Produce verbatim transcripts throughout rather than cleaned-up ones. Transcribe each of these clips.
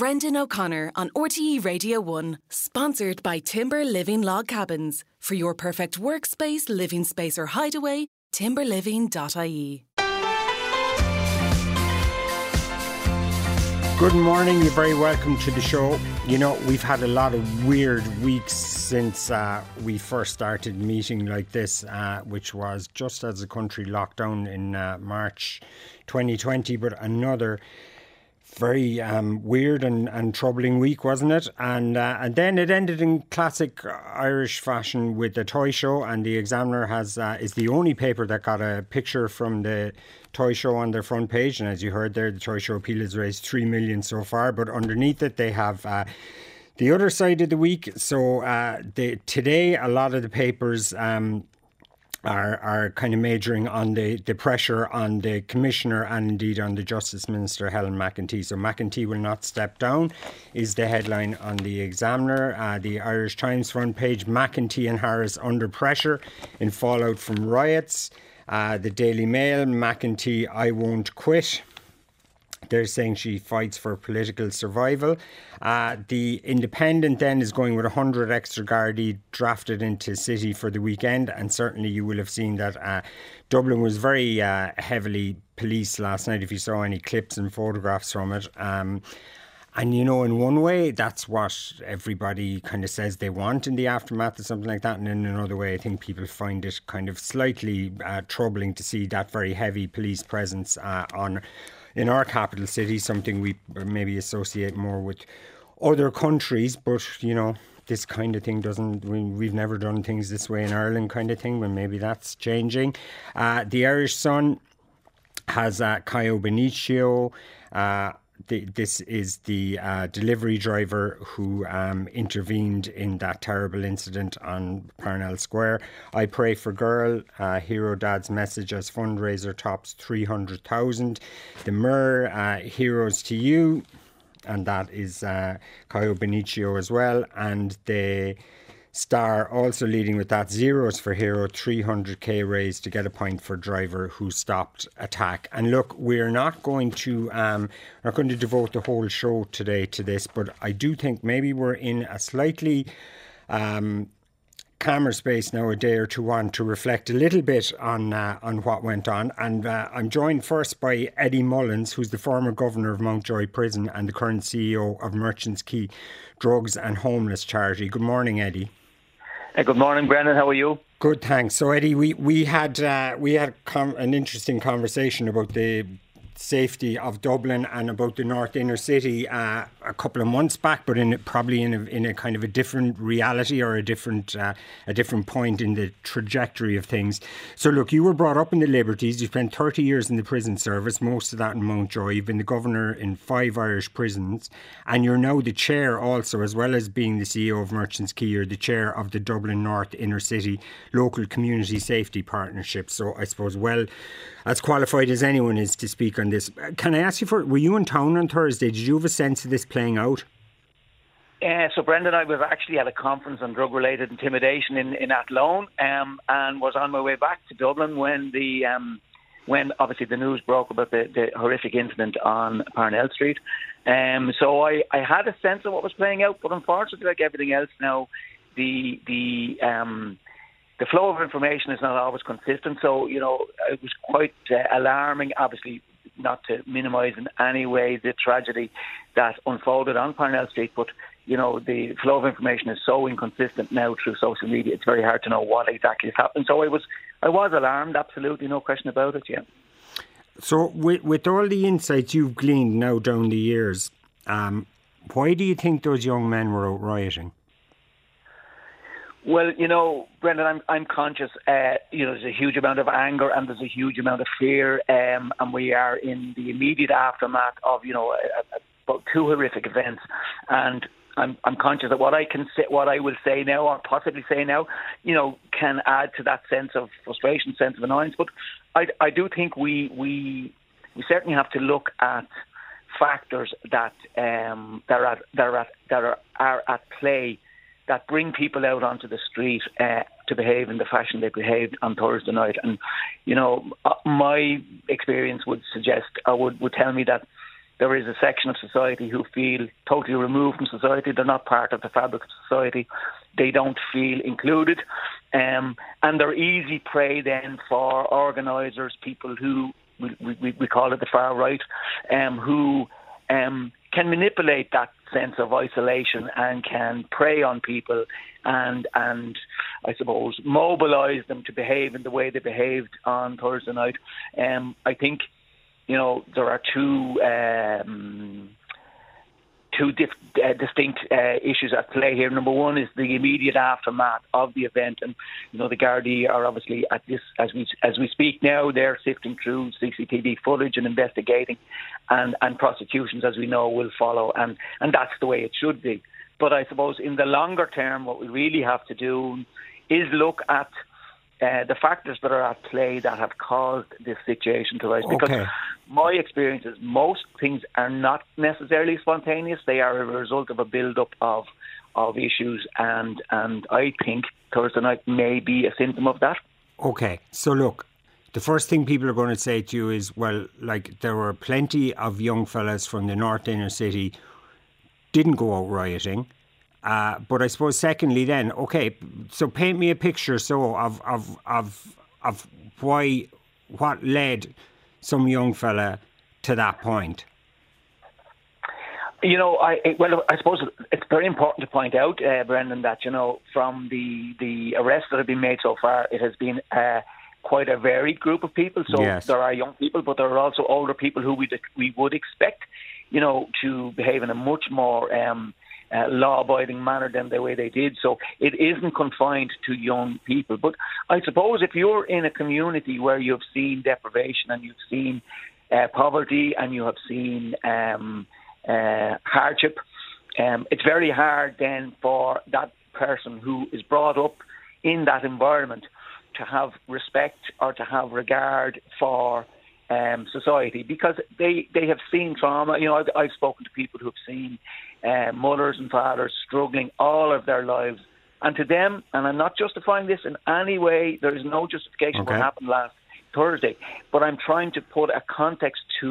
Brendan O'Connor on R T E Radio one, sponsored by Timber Living Log Cabins. For your perfect workspace, living space or hideaway, timber living dot I E. Good morning, you're very welcome to the show. You know, we've had a lot of weird weeks since uh, we first started meeting like this, uh, which was just as the country locked down in uh, March twenty twenty, but another very um, weird and, and troubling week, wasn't it? And uh, and then it ended in classic Irish fashion with the toy show, and the Examiner has uh, is the only paper that got a picture from the toy show on their front page. And as you heard there, the toy show appeal has raised three million so far, but underneath it they have uh, the other side of the week. So uh, the, today a lot of the papers um, are are kind of majoring on the, the pressure on the Commissioner and indeed on the Justice Minister, Helen McEntee. So McEntee will not step down is the headline on the Examiner. Uh, the Irish Times front page, McEntee and Harris under pressure in fallout from riots. Uh, the Daily Mail, McEntee, I won't quit. They're saying she fights for political survival. Uh, the Independent then is going with one hundred extra Gardaí drafted into City for the weekend. And certainly you will have seen that uh, Dublin was very uh, heavily policed last night, if you saw any clips and photographs from it. Um, and, you know, in one way, that's what everybody kind of says they want in the aftermath of something like that. And in another way, I think people find it kind of slightly uh, troubling to see that very heavy police presence uh, on in our capital city, something we maybe associate more with other countries. But, you know, this kind of thing doesn't, we, we've never done things this way in Ireland kind of thing, but maybe that's changing. Uh, the Irish Sun has uh, Caio Benicio. Uh, the, this is the uh, delivery driver who um, intervened in that terrible incident on Parnell Square. I pray for girl. Uh, Hero Dad's message as fundraiser tops three hundred thousand. The Mirror, uh, heroes to you. And that is uh, Caio Benicio as well. And the Star also leading with that, zeros for hero, three hundred k raised to get a point for driver who stopped attack. And look, we're not going to um, not going to devote the whole show today to this, but I do think maybe we're in a slightly um, calmer space now, a day or two on, to reflect a little bit on uh, on what went on. And uh, I'm joined first by Eddie Mullins, who's the former governor of Mountjoy Prison and the current C E O of Merchants Quay Drugs and Homeless Charity. Good morning, Eddie. Hey, good morning, Brendan. How are you? Good, thanks. So, Eddie, we we had uh, we had com- an interesting conversation about the safety of Dublin and about the North Inner City uh, a couple of months back, but in probably in a, in a kind of a different reality or a different uh, a different point in the trajectory of things. So look, you were brought up in the Liberties, you spent thirty years in the prison service, most of that in Mountjoy. You've been the governor in five Irish prisons, and you're now the chair also, as well as being the C E O of Merchants Quay, you're the chair of the Dublin North Inner City Local Community Safety Partnership. So I suppose well as qualified as anyone is to speak on this. Can I ask you, for were you in town on Thursday? Did you have a sense of this playing out? Uh, so, Brendan, I was actually at a conference on drug-related intimidation in, in Athlone um, and was on my way back to Dublin when the um, when obviously the news broke about the, the horrific incident on Parnell Street. Um, so I, I had a sense of what was playing out, but unfortunately, like everything else now, the the um, the flow of information is not always consistent. So, you know, it was quite uh, alarming, obviously, not to minimise in any way the tragedy that unfolded on Parnell Street, but, you know, the flow of information is so inconsistent now through social media, it's very hard to know what exactly is happening. So I was I was alarmed, absolutely, no question about it, yeah. So with, with all the insights you've gleaned now down the years, um, why do you think those young men were out rioting? Well, you know, Brendan, I'm I'm conscious, uh, you know, there's a huge amount of anger and there's a huge amount of fear, um, and we are in the immediate aftermath of, you know, a, a, two horrific events. And I'm I'm conscious that what I can say, what I will say now, or possibly say now, you know, can add to that sense of frustration, sense of annoyance. But I I do think we we we certainly have to look at factors that um that are at, that are at, that are, are at play that bring people out onto the street uh, to behave in the fashion they behaved on Thursday night. And, you know, my experience would suggest, or would, would tell me that there is a section of society who feel totally removed from society. They're not part of the fabric of society. They don't feel included. Um, and they're easy prey then for organisers, people who, we, we, we call it the far right, um, who um, can manipulate that sense of isolation and can prey on people and, and I suppose, mobilise them to behave in the way they behaved on Thursday night. Um, I think, you know, there are two um, two dif- uh, distinct uh, issues at play here. Number one is the immediate aftermath of the event, and you know the Gardaí are obviously at this as we as we speak now. They're sifting through C C T V footage and investigating, and, and prosecutions, as we know, will follow, and, and that's the way it should be. But I suppose in the longer term, what we really have to do is look at Uh, the factors that are at play that have caused this situation to rise. Because okay. my experience is most things are not necessarily spontaneous. They are a result of a build-up of of issues, and and I think Thursday night may be a symptom of that. Okay, so look, the first thing people are going to say to you is, well, like there were plenty of young fellas from the north inner city didn't go out rioting. Uh, but I suppose secondly then, okay, so paint me a picture so of of of of why, what led some young fella to that point. You know, I well, I suppose it's very important to point out, uh, Brendan, that, you know, from the, the arrests that have been made so far, it has been uh, quite a varied group of people. So yes. There are young people, but there are also older people who we we would expect, you know, to behave in a much more um, Uh, law-abiding manner than the way they did. So it isn't confined to young people. But I suppose if you're in a community where you've seen deprivation and you've seen uh, poverty and you have seen um, uh, hardship, um, it's very hard then for that person who is brought up in that environment to have respect or to have regard for um, society, because they, they have seen trauma. You know, I've, I've spoken to people who have seen Uh, mothers and fathers struggling all of their lives, and to them, and I'm not justifying this in any way, there is no justification okay. for what happened last Thursday, but I'm trying to put a context to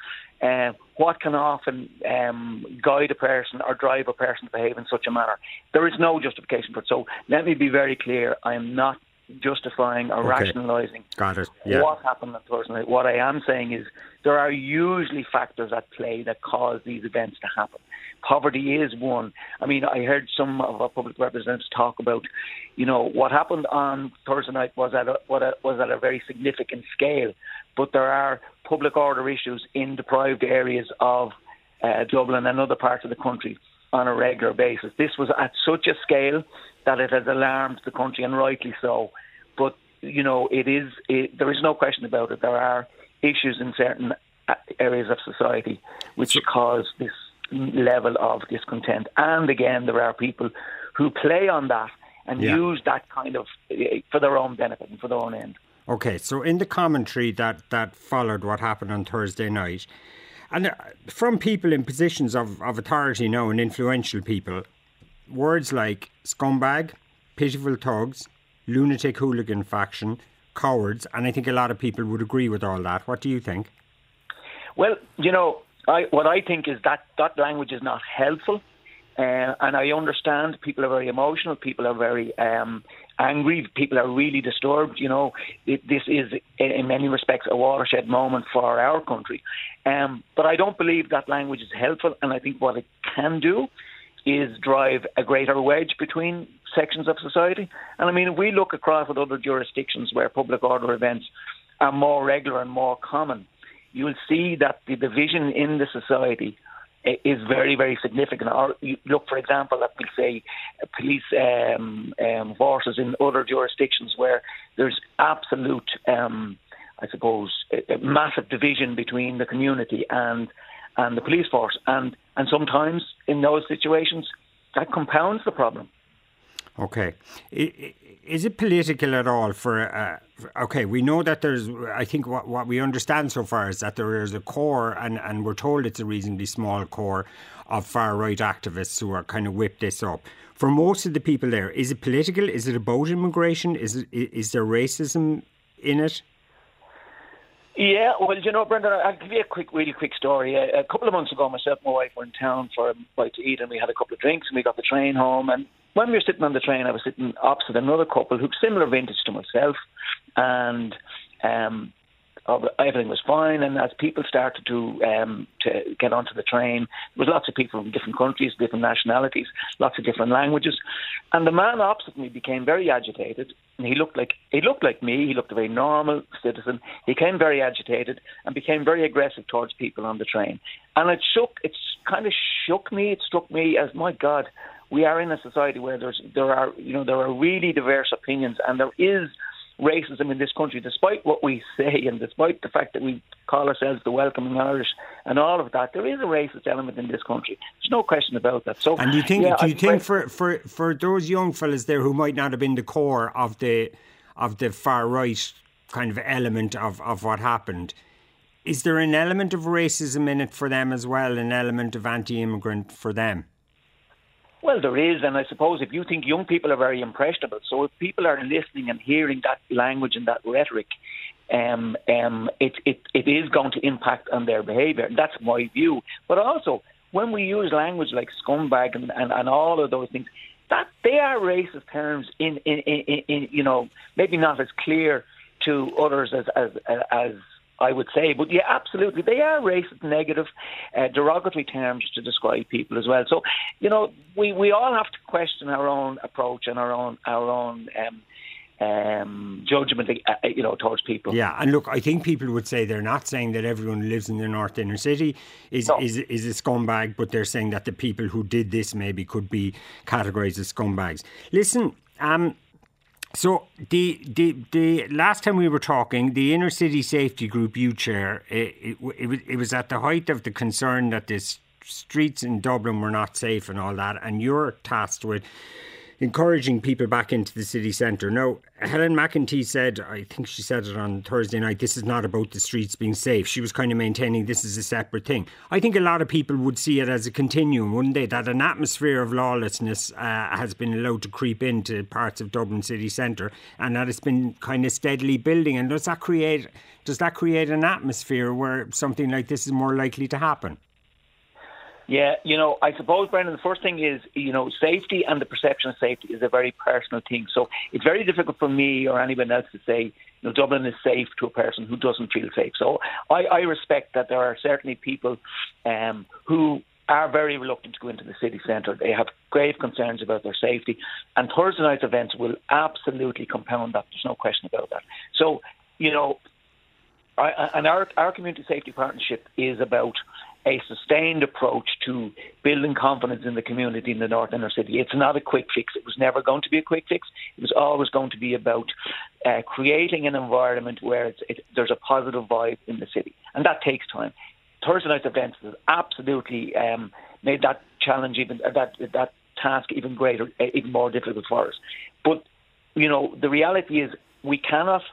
uh, what can often um, guide a person or drive a person to behave in such a manner. There is no justification for it. So let me be very clear, I am not justifying or okay. rationalising Got it. Yeah. what happened on Thursday night. What I am saying is there are usually factors at play that cause these events to happen. Poverty is one. I mean, I heard some of our public representatives talk about, you know, what happened on Thursday night was at a, what a, was at a very significant scale, but there are public order issues in deprived areas of uh, Dublin and other parts of the country on a regular basis. This was at such a scale that it has alarmed the country, and rightly so. But, you know, it is it, there is no question about it. There are issues in certain areas of society which cause this level of discontent. And again, there are people who play on that and yeah. use that kind of for their own benefit and for their own end. Okay, so in the commentary that, that followed what happened on Thursday night, and from people in positions of, of authority now and influential people, words like scumbag, pitiful thugs, lunatic hooligan faction, cowards, and I think a lot of people would agree with all that. What do you think? Well, you know, I, what I think is that that language is not helpful, uh, and I understand people are very emotional, people are very um, angry, people are really disturbed. You know, it, this is in many respects a watershed moment for our country, um, but I don't believe that language is helpful, and I think what it can do is drive a greater wedge between sections of society. And I mean, if we look across at other jurisdictions where public order events are more regular and more common, you will see that the division in the society is very, very significant. Or you look, for example, at, we'll say, police um, um, forces in other jurisdictions where there's absolute, um, I suppose, a, a massive division between the community and and the police force. And, and sometimes in those situations, that compounds the problem. Okay. Is it political at all for, uh, okay, we know that there's, I think what, what we understand so far is that there is a core, and, and we're told it's a reasonably small core of far-right activists who are kind of whipped this up. For most of the people there, is it political? Is it about immigration? Is it, is there racism in it? Yeah, well, you know, Brendan, I'll give you a quick, really quick story. A, a couple of months ago, myself and my wife were in town for a bite to eat, and we had a couple of drinks, and we got the train home. And when we were sitting on the train, I was sitting opposite another couple who's similar vintage to myself, and um, everything was fine. And as people started to um, to get onto the train, there was lots of people from different countries, different nationalities, lots of different languages. And the man opposite me became very agitated. And he looked like he looked like me. He looked a very normal citizen. He became very agitated and became very aggressive towards people on the train. And it shook. It kind of shook me. It struck me as, my God, we are in a society where there's there are you know there are really diverse opinions, and there is racism in this country, despite what we say and despite the fact that we call ourselves the welcoming Irish and all of that. There is a racist element in this country. There's no question about that. So, and do you think, yeah, do you I, think for, for, for those young fellas there who might not have been the core of the of the far right kind of element of, of what happened, is there an element of racism in it for them as well, an element of anti-immigrant for them? Well, there is, and I suppose if you think young people are very impressionable, so if people are listening and hearing that language and that rhetoric, um, um, it, it, it is going to impact on their behaviour. That's my view. But also, when we use language like scumbag and, and, and all of those things, that they are racist terms in, in, in, in you know, maybe not as clear to others as as as I would say, but yeah, absolutely, they are racist, negative, uh, derogatory terms to describe people as well. So, you know, we, we all have to question our own approach and our own our own um, um, judgment, uh, you know, towards people. Yeah, and look, I think people would say they're not saying that everyone who lives in the North Inner City is no. is is a scumbag, but they're saying that the people who did this maybe could be categorised as scumbags. Listen, um. So the, the the last time we were talking, the Inner City Safety Group you chair, it, it, it, was, it was at the height of the concern that the streets in Dublin were not safe and all that, and you're tasked with encouraging people back into the city centre. Now, Helen McEntee said, I think she said it on Thursday night, this is not about the streets being safe. She was kind of maintaining this is a separate thing. I think a lot of people would see it as a continuum, wouldn't they? That an atmosphere of lawlessness uh, has been allowed to creep into parts of Dublin city centre, and that it's been kind of steadily building. And does that create, does that create an atmosphere where something like this is more likely to happen? Yeah, you know, I suppose, Brendan, the first thing is, you know, safety and the perception of safety is a very personal thing. So it's very difficult for me or anyone else to say, you know, Dublin is safe to a person who doesn't feel safe. So I, I respect that there are certainly people um, who are very reluctant to go into the city centre. They have grave concerns about their safety. And Thursday night's events will absolutely compound that. There's no question about that. So, you know, I, and our, our community safety partnership is about a sustained approach to building confidence in the community in the North Inner City. It's not a quick fix. It was never going to be a quick fix. It was always going to be about uh, creating an environment where it's, it, there's a positive vibe in the city. And that takes time. Thursday night's events has absolutely um, made that challenge, even uh, that that task even greater, uh, even more difficult for us. But, you know, the reality is we cannot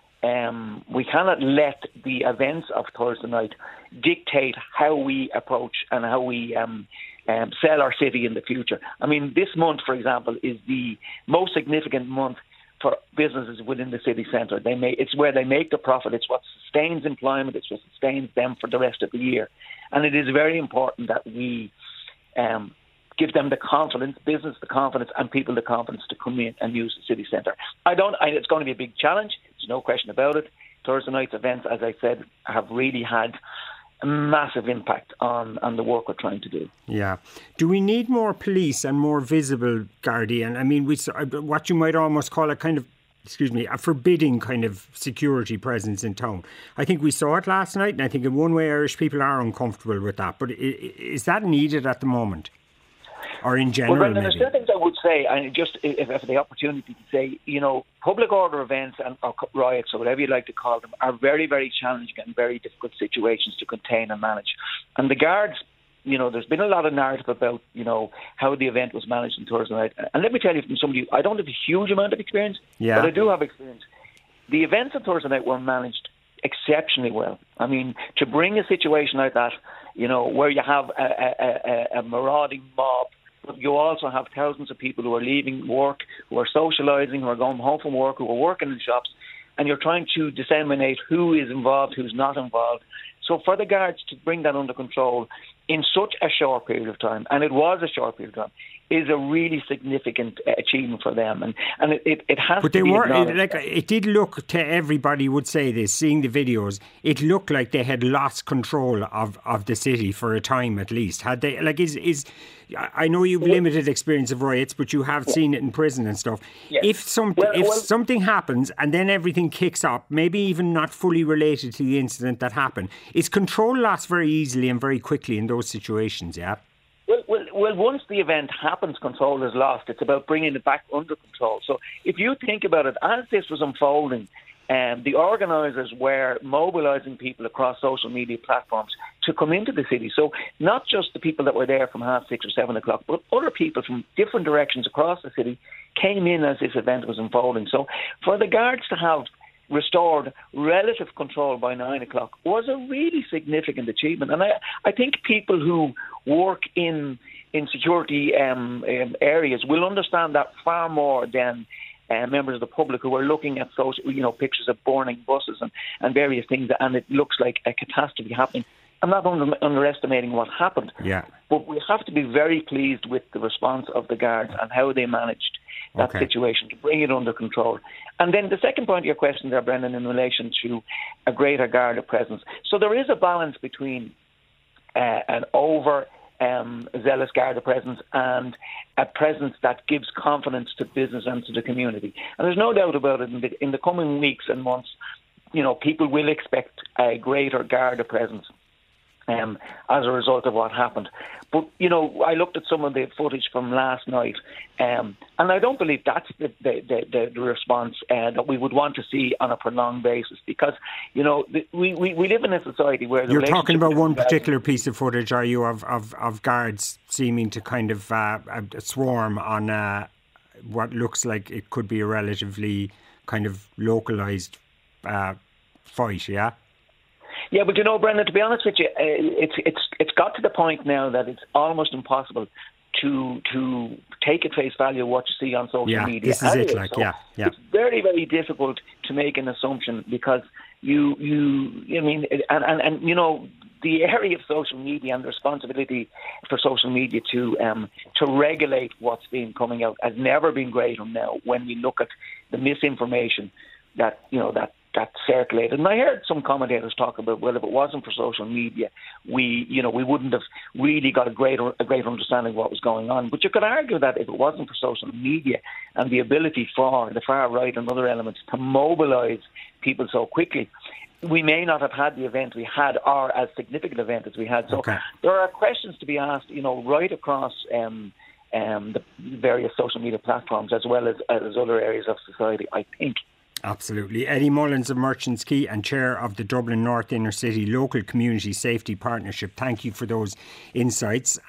Um, we cannot let the events of Thursday night dictate how we approach and how we um, um, sell our city in the future. I mean, this month, for example, is the most significant month for businesses within the city centre. They may, it's where they make the profit. It's what sustains employment. It's what sustains them for the rest of the year. And it is very important that we um, give them the confidence, business the confidence, and people the confidence to come in and use the city centre. I don't. I, it's going to be a big challenge. There's no question about it. Thursday night's events, as I said, have really had a massive impact on, on the work we're trying to do. Yeah. Do we need more police and more visible Gardaí? And I mean, we what you might almost call a kind of, excuse me, a forbidding kind of security presence in town. I think we saw it last night, and I think in one way Irish people are uncomfortable with that. But is that needed at the moment? Or in general, well, Brendan, maybe? There's still things I would say, and just if, if the opportunity to say, you know, public order events and or riots, or whatever you like to call them, are very, very challenging and very difficult situations to contain and manage. And the guards, you know, there's been a lot of narrative about, you know, how the event was managed on Thursday night. And let me tell you from somebody, I don't have a huge amount of experience, yeah. but I do have experience. The events on Thursday night were managed exceptionally well. I mean, to bring a situation like that, you know, where you have a, a, a, a marauding mob, but you also have thousands of people who are leaving work, who are socialising, who are going home from work, who are working in shops. and you're trying to disseminate who is involved, who's not involved. So for the guards to bring that under control in such a short period of time, and it was a short period of time, is a really significant uh, achievement for them, and and it, it, it has but to they be were acknowledged. like it did look to everybody would say this, seeing the videos, it looked like they had lost control of, of the city for a time at least. Had they, like, is is I know you've limited experience of riots, but you have yeah. seen it in prison and stuff. Yes. If some well, if well, something happens and then everything kicks up, maybe even not fully related to the incident that happened, is control lost very easily and very quickly in those situations? Yeah. Well, well, well, once the event happens, control is lost. It's about bringing it back under control. So if you think about it, as this was unfolding, um, the organisers were mobilising people across social media platforms to come into the city. So not just the people that were there from half six or seven o'clock, but other people from different directions across the city came in as this event was unfolding. So for the guards to have restored relative control by nine o'clock was a really significant achievement. And I, I think people who work in in security um, um, areas will understand that far more than uh, members of the public who are looking at those, you know, pictures of burning buses and, and various things, and it looks like a catastrophe happening. I'm not under, underestimating what happened, yeah. but we have to be very pleased with the response of the guards and how they managed that okay. situation to bring it under control. And then the second point of your question there, Brendan, in relation to a greater Garda presence. So there is a balance between uh, an over um, zealous Garda presence and a presence that gives confidence to business and to the community. And there's no doubt about it, in the, in the coming weeks and months, you know, people will expect a greater Garda presence Um, as a result of what happened. But, you know, I looked at some of the footage from last night, um, and I don't believe that's the, the, the, the response uh, that we would want to see on a prolonged basis, because, you know, the, we, we, we live in a society where... The You're talking about one particular piece of footage, are you, of, of, of guards seeming to kind of uh, swarm on uh, what looks like it could be a relatively kind of localised uh, fight, yeah? Yeah, but you know, Brendan, to be honest with you, uh, it's it's it's got to the point now that it's almost impossible to to take at face value what you see on social yeah, media. This is anyway, it, like, so yeah, yeah. It's very, very difficult to make an assumption because you you I mean, and and, and you know, the area of social media and the responsibility for social media to um to regulate what's been coming out has never been greater now. When we look at the misinformation that you know that. that circulated. And I heard some commentators talk about, well, if it wasn't for social media, we, you know, we wouldn't have really got a greater, a greater understanding of what was going on. But you could argue that if it wasn't for social media and the ability for the far right and other elements to mobilise people so quickly, we may not have had the event we had, or as significant event as we had. So okay. there are questions to be asked, you know, right across um, um, the various social media platforms, as well as, as other areas of society, I think. Absolutely. Eddie Mullins of Merchants Quay and Chair of the Dublin North Inner City Local Community Safety Partnership. Thank you for those insights.